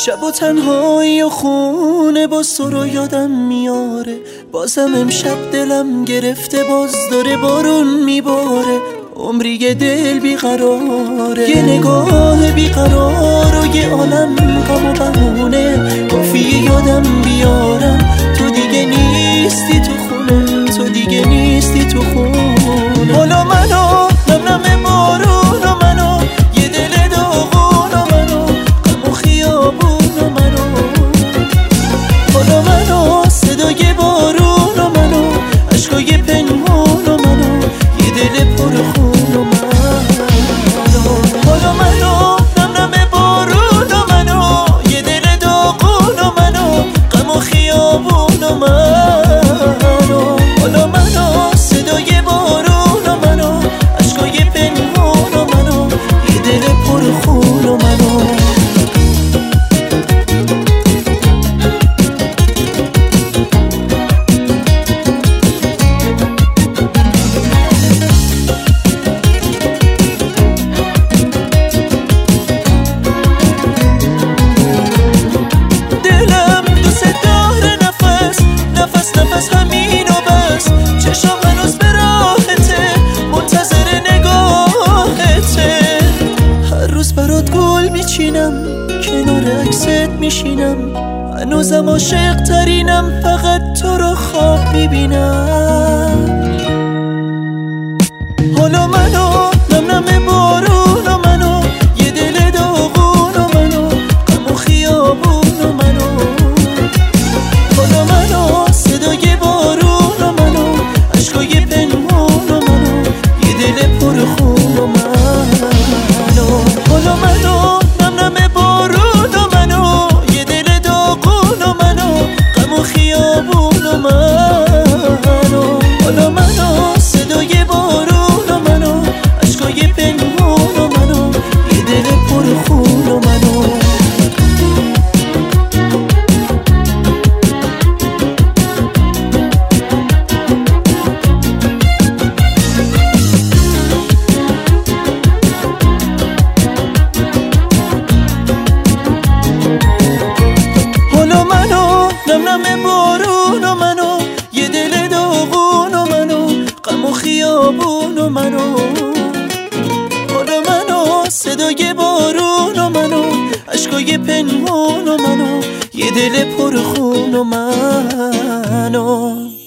شب و تنهایی و خونه باز تو رو یادم میاره. بازم امشب دلم گرفته، باز داره بارون میباره. عمری یه دل بیقراره، یه نگاه بیقرار و یه عالم غم و بهونه. کافیه یادم بیارم تو دیگه نیستی تو خونه، تو دیگه نیستی تو خونه. حالا منو نم بارون و منو یه دل داغون و منو غم و خیابون و منو. حالا منو صدای بارون و منو عشقای پنهون و منو یه دل پرخون و منو. حالا منو نم بارون و منو یه دل داغون و منو غم و خیابون و منو. حالا منو صدای بارون و منو عشقای پنهون و منو یه دل پرخون و منو. نفس همین و بس، چشم هنوز به راحته منتظر نگاهته. هر روز برات گل میچینم کنار عکست میشینم، هنوزم عاشق ترینم فقط تو رو خواب میبینم. حالا منو نم بارون و منو یه دل داغون و منو غم و خیابون و منو. حالا منو صدای بارون و منو عشقای پنهون و منو یه دل پرخون و منو. حالا منو نم بارون و منو یه دل داغون و منو غم و خیابون و منو. حالا منو صدای بارون و منو عشقای پنهون و منو یه دل پرخون و منو. نم بارون و منو یه دل داغون و منو غم و خیابون و منو. حالا منو صدای بارون و منو عشقای پنهون و منو یه دل پرخون و منو.